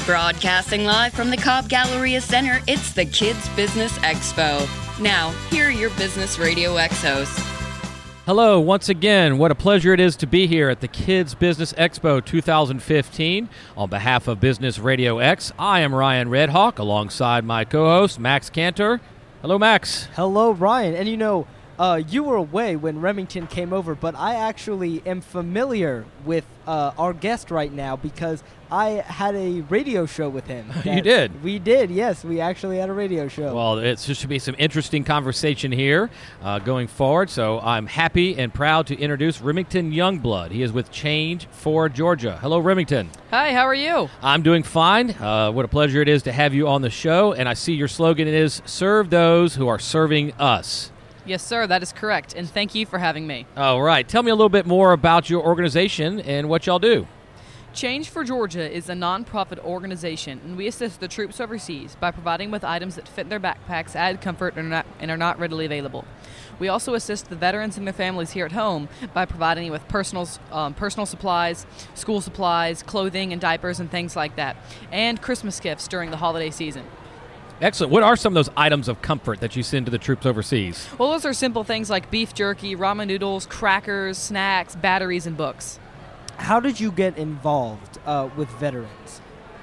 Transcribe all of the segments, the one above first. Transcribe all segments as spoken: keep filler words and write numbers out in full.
Broadcasting live from the Cobb Galleria Center, it's the Kids Business Expo. Now, here are your Business Radio X hosts. Hello, once again. What a pleasure it is to be here at the Kids Business Expo two thousand fifteen. On behalf of Business Radio X, I am Ryan Redhawk, alongside my co-host, Max Cantor. Hello, Max. Hello, Ryan. And you know, uh, you were away when Remington came over, but I actually am familiar with uh, our guest right now because I had a radio show with him. You did? We did, yes. We actually had a radio show. Well, it should be some interesting conversation here uh, going forward, so I'm happy and proud to introduce Remington Youngblood. He is with Change for Georgia. Hello, Remington. Hi, how are you? I'm doing fine. Uh, what a pleasure it is to have you on the show, and I see your slogan is, serve those who are serving us. Yes, sir, that is correct, and thank you for having me. All right. Tell me a little bit more about your organization and what y'all do. Change for Georgia is a nonprofit organization, and we assist the troops overseas by providing with items that fit their backpacks, add comfort, and are not, and are not readily available. We also assist the veterans and their families here at home by providing with personal, um, personal supplies, school supplies, clothing and diapers and things like that, and Christmas gifts during the holiday season. Excellent. What are some of those items of comfort that you send to the troops overseas? Well, those are simple things like beef jerky, ramen noodles, crackers, snacks, batteries, and books. How did you get involved uh, with veterans?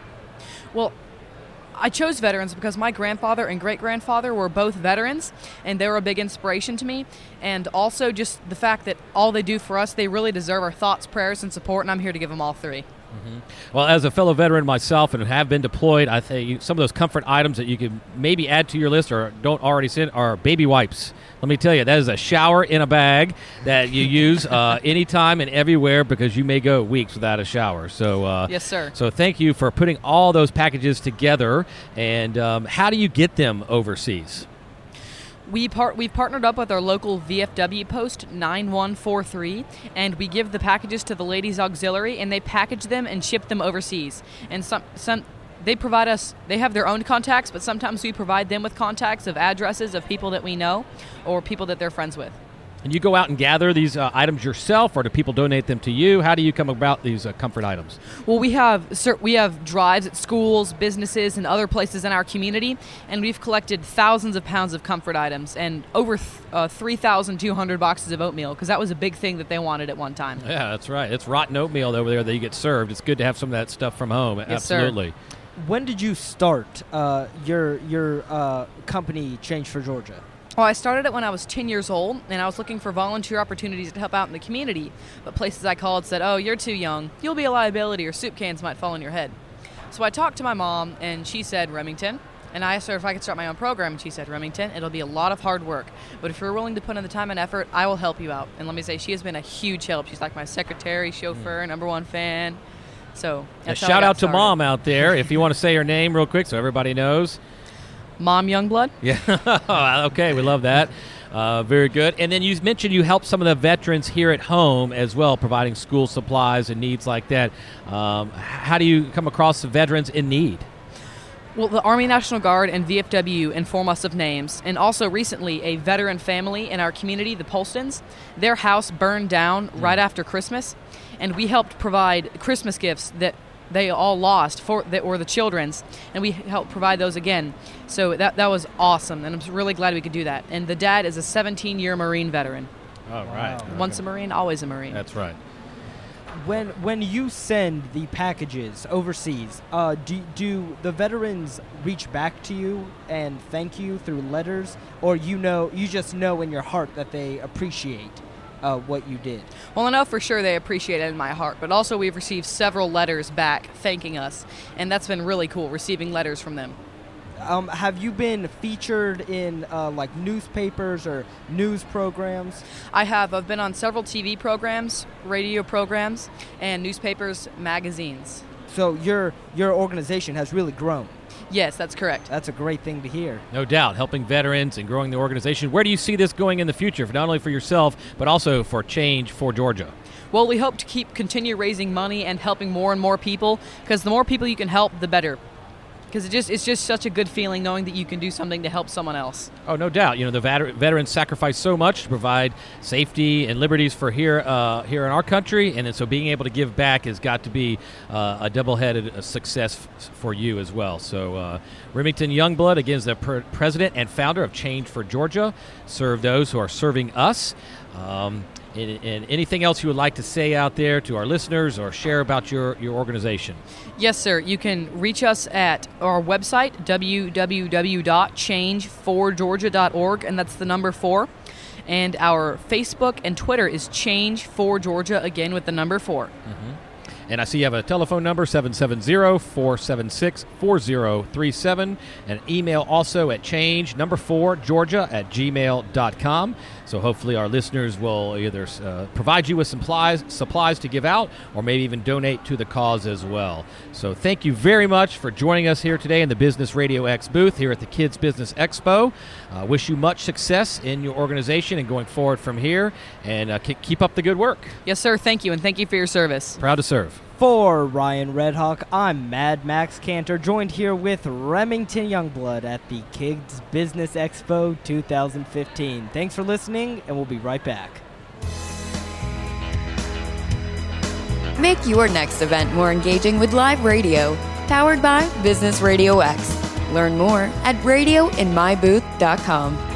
Well, I chose veterans because my grandfather and great-grandfather were both veterans, and they were a big inspiration to me. And also just the fact that all they do for us, they really deserve our thoughts, prayers, and support, and I'm here to give them all three. Mm-hmm. Well, as a fellow veteran myself and have been deployed, I think some of those comfort items that you could maybe add to your list or don't already send are baby wipes. Let me tell you, that is a shower in a bag that you use uh, anytime and everywhere because you may go weeks without a shower. So, uh, yes, sir. So thank you for putting all those packages together. And um, how do you get them overseas? We part, we've partnered up with our local V F W post, nine one four three, and we give the packages to the Ladies Auxiliary, and they package them and ship them overseas. And some, some they provide us, they have their own contacts, but sometimes we provide them with contacts of addresses of people that we know or people that they're friends with. And you go out and gather these uh, items yourself, or do people donate them to you? How do you come about these uh, comfort items? Well, we have sir, we have drives at schools, businesses, and other places in our community, and we've collected thousands of pounds of comfort items and over th- uh, three thousand two hundred boxes of oatmeal, because that was a big thing that they wanted at one time. Yeah, that's right. It's rotten oatmeal over there that you get served. It's good to have some of that stuff from home. Yes, Absolutely. Sir. When did you start uh, your your uh, company, Change for Georgia? Well, I started it when I was ten years old, and I was looking for volunteer opportunities to help out in the community. But places I called said, oh, you're too young. You'll be a liability, or soup cans might fall on your head. So I talked to my mom, and she said, Remington. And I asked her if I could start my own program, and she said, Remington, it'll be a lot of hard work. But if you're willing to put in the time and effort, I will help you out. And let me say, she has been a huge help. She's like my secretary, chauffeur, mm. number one fan. So that's yeah, shout out started. to Mom out there. If you want to say her name real quick so everybody knows. Mom Youngblood? Yeah. Okay, we love that. Uh, very good. And then you mentioned you help some of the veterans here at home as well, providing school supplies and needs like that. Um, how do you come across the veterans in need? Well, the Army National Guard and V F W inform us of names, and also recently a veteran family in our community, the Polstons, their house burned down mm. right after Christmas, and we helped provide Christmas gifts that they all lost for that were the children's, and we helped provide those again. So that that was awesome, and I'm really glad we could do that. And the dad is a seventeen-year Marine veteran. Oh, right. Wow. Once a Marine, always a Marine. That's right. When when you send the packages overseas, uh, do do the veterans reach back to you and thank you through letters, or you know you just know in your heart that they appreciate Uh, what you did? Well, I know for sure they appreciate it in my heart, but also we've received several letters back thanking us, and that's been really cool, receiving letters from them. Um, have you been featured in uh, like newspapers or news programs? I have. I've been on several T V programs, radio programs, and newspapers, magazines. So your your organization has really grown. Yes, that's correct. That's a great thing to hear. No doubt, helping veterans and growing the organization. Where do you see this going in the future, not only for yourself, but also for Change for Georgia? Well, we hope to keep continue raising money and helping more and more people, because the more people you can help, the better. because it just it's just such a good feeling knowing that you can do something to help someone else. Oh, no doubt. You know, the veter- veterans sacrifice so much to provide safety and liberties for here uh, here in our country, and then so being able to give back has got to be uh, a double-headed success f- for you as well. So uh, Remington Youngblood, again, is the per- president and founder of Change for Georgia. Serve those who are serving us. Um, and, and anything else you would like to say out there to our listeners or share about your, your organization? Yes, sir. You can reach us at our website, w w w dot change for georgia dot org, and that's the number four. And our Facebook and Twitter is Change for Georgia, again with the number four. Mm-hmm. And I see you have a telephone number, seven seven zero, four seven six, four zero three seven, and an email also at change, number four, Georgia at gmail dot com. So hopefully our listeners will either uh, provide you with supplies, supplies to give out or maybe even donate to the cause as well. So thank you very much for joining us here today in the Business Radio X booth here at the Kids Business Expo. Uh, wish you much success in your organization and going forward from here, and uh, keep up the good work. Yes, sir. Thank you, and thank you for your service. Proud to serve. For Ryan Redhawk, I'm Mad Max Cantor, joined here with Remington Youngblood at the Kids Business Expo two thousand fifteen. Thanks for listening, and we'll be right back. Make your next event more engaging with live radio. Powered by Business Radio X. Learn more at radio in my booth dot com.